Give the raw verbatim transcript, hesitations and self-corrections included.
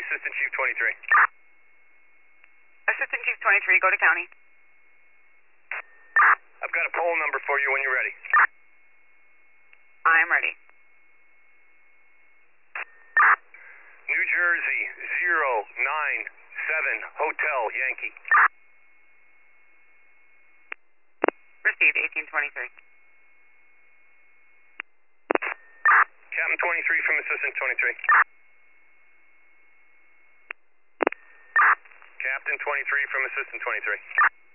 Assistant Chief twenty-three. Assistant Chief twenty-three, go to county. I've got a poll number for you when you're ready. I'm ready. New Jersey, zero nine seven, Hotel Yankee. Received, eighteen twenty-three. Captain twenty-three from Assistant twenty-three. Captain twenty-three from Assistant twenty-three.